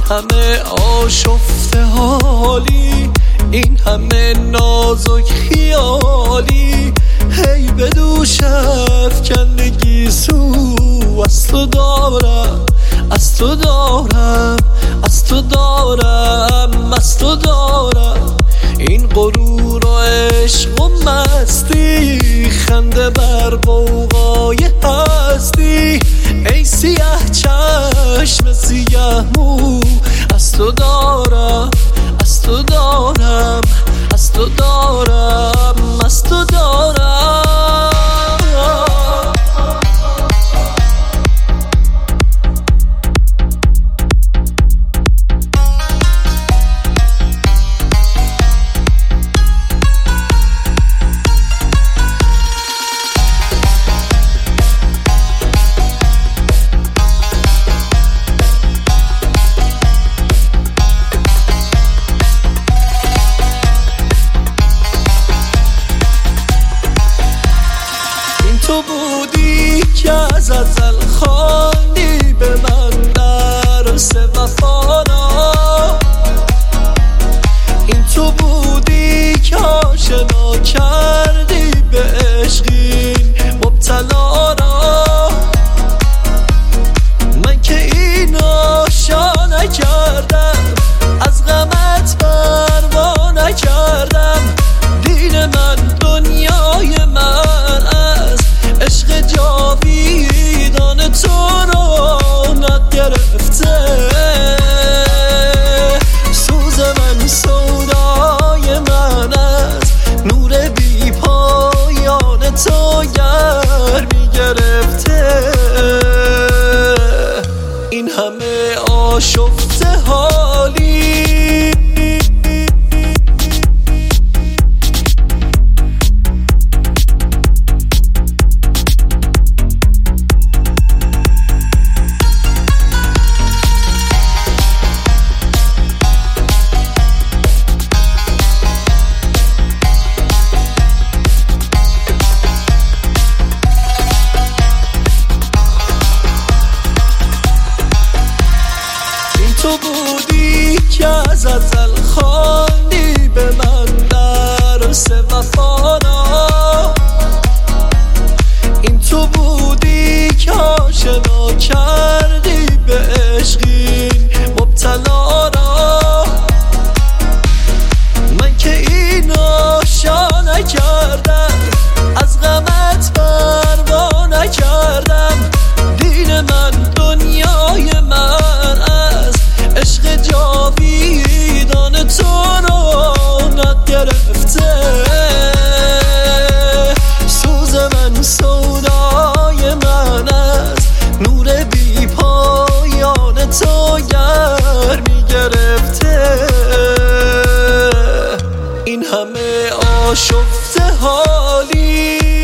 همه آشفته حالی، این همه نازک خیالی، هی به دوش افکندگی سو از تو دارم، از تو دارم، از تو دارم، از تو دارم. این غرور و عشق و مستی، خنده بر غوغای هستی، ای سیاه چشم سیاه مو، از تو دارم، از تو دارم، از تو دارم، از تو دارم. تو بودی که از ازل خواندی به من درس وفانا، این تو بودی که آشنا کردی به عشقین مبتلا را، من که این آشا نکردم، از غمت پروا نکردم، دین من دنیای من از عشق جاویدان تو رونق گرفته، سوز من سودای من از نور بی پایان تو گرمی گرفته، این همه آشفته حالی، تو بودی که از ازل خواندی به من درس وفانا، این تو بودی که آشنا کردی به عشقین مبتلا را، من که این آشا نکردم، از غمت پروا نکردم، دین من دنیای من از عشق جاویدان تو رونق گرفته، سوز من سودای من از نور بی پایان تو گرمی گرفته، این همه آشفته حالی.